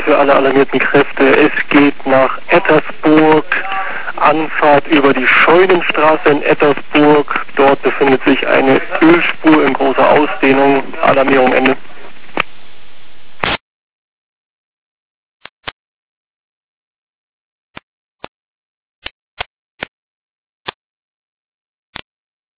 für alle alarmierten Kräfte. Es geht nach Ettersburg, Anfahrt über die Scheunenstraße in Ettersburg,